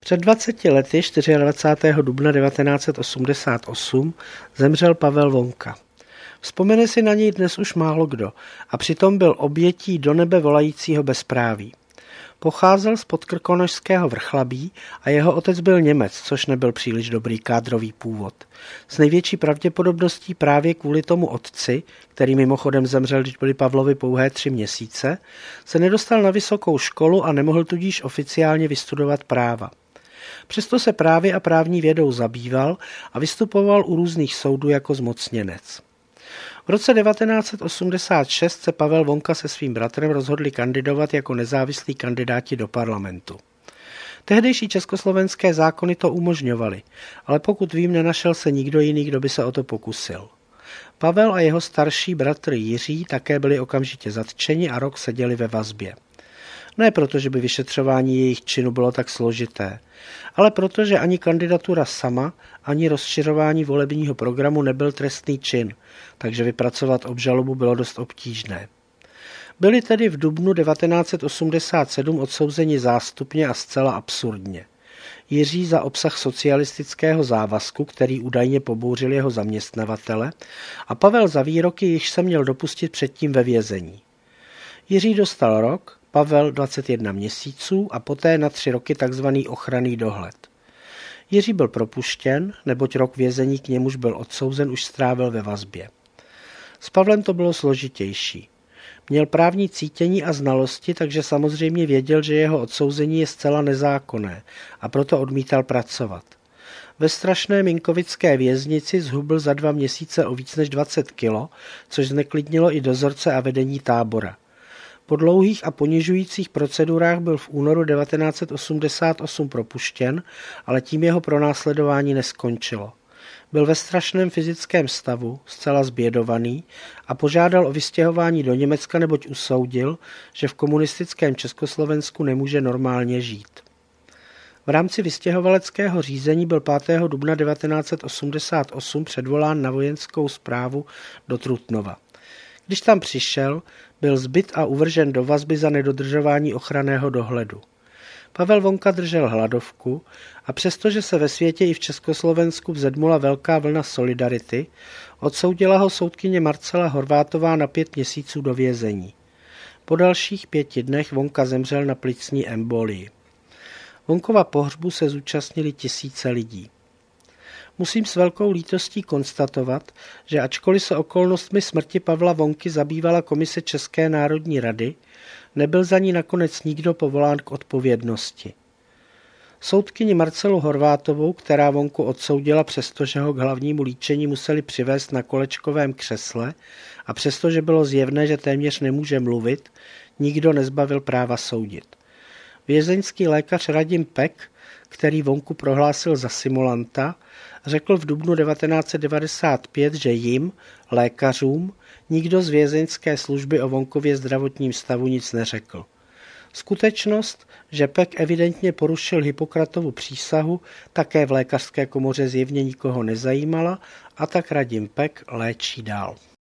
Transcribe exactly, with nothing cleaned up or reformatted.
Před dvaceti lety, dvacátého čtvrtého dubna devatenáct set osmdesát osm, zemřel Pavel Vonka. Vzpomene si na něj dnes už málo kdo a přitom byl obětí do nebe volajícího bezpráví. Pocházel z podkrkonošského Vrchlabí a jeho otec byl Němec, což nebyl příliš dobrý kádrový původ. S největší pravděpodobností právě kvůli tomu otci, který mimochodem zemřel, když byly Pavlovi pouhé tři měsíce, se nedostal na vysokou školu a nemohl tudíž oficiálně vystudovat práva. Přesto se právě a právní vědou zabýval a vystupoval u různých soudů jako zmocněnec. V roce devatenáct set osmdesát šest se Pavel Vonka se svým bratrem rozhodli kandidovat jako nezávislí kandidáti do parlamentu. Tehdejší československé zákony to umožňovaly, ale pokud vím, nenašel se nikdo jiný, kdo by se o to pokusil. Pavel a jeho starší bratr Jiří také byli okamžitě zatčeni a rok seděli ve vazbě. Ne proto, že by vyšetřování jejich činu bylo tak složité, ale proto, že ani kandidatura sama, ani rozšiřování volebního programu nebyl trestný čin, takže vypracovat obžalobu bylo dost obtížné. Byli tedy v dubnu devatenáct set osmdesát sedm odsouzeni zástupně a zcela absurdně. Jiří za obsah socialistického závazku, který údajně pobouřil jeho zaměstnavatele, a Pavel za výroky, jichž se měl dopustit předtím ve vězení. Jiří dostal rok, Pavel dvacet jedna měsíců a poté na tři roky takzvaný ochranný dohled. Jiří byl propuštěn, neboť rok vězení, k němuž byl odsouzen, už strávil ve vazbě. S Pavlem to bylo složitější. Měl právní cítění a znalosti, takže samozřejmě věděl, že jeho odsouzení je zcela nezákonné a proto odmítal pracovat. Ve strašné minkovické věznici zhubl za dva měsíce o víc než dvacet kilo, což zneklidnilo i dozorce a vedení tábora. Po dlouhých a ponižujících procedurách byl v únoru devatenáct set osmdesát osm propuštěn, ale tím jeho pronásledování neskončilo. Byl ve strašném fyzickém stavu, zcela zbědovaný a požádal o vystěhování do Německa, neboť usoudil, že v komunistickém Československu nemůže normálně žít. V rámci vystěhovaleckého řízení byl pátého dubna devatenáct set osmdesát osm předvolán na vojenskou správu do Trutnova. Když tam přišel, byl zbyt a uvržen do vazby za nedodržování ochranného dohledu. Pavel Vonka držel hladovku a přestože se ve světě i v Československu vzedmula velká vlna solidarity, odsoudila ho soudkyně Marcela Horvátová na pět měsíců do vězení. Po dalších pěti dnech Vonka zemřel na plicní embolii. Vonkova pohřbu se zúčastnili tisíce lidí. Musím s velkou lítostí konstatovat, že ačkoliv se okolnostmi smrti Pavla Vonky zabývala komise České národní rady, nebyl za ní nakonec nikdo povolán k odpovědnosti. Soudkyni Marcelu Horvátovou, která Vonku odsoudila, přestože ho k hlavnímu líčení museli přivést na kolečkovém křesle a přestože bylo zjevné, že téměř nemůže mluvit, nikdo nezbavil práva soudit. Vězeňský lékař Radim Pek, který Vonku prohlásil za simulanta, řekl v dubnu devatenáct set devadesát pět, že jim, lékařům, nikdo z vězeňské služby o Vonkově zdravotním stavu nic neřekl. Skutečnost, že Pek evidentně porušil Hippokratovu přísahu, také v lékařské komoře zjevně nikoho nezajímala a tak Radim Pek léčí dál.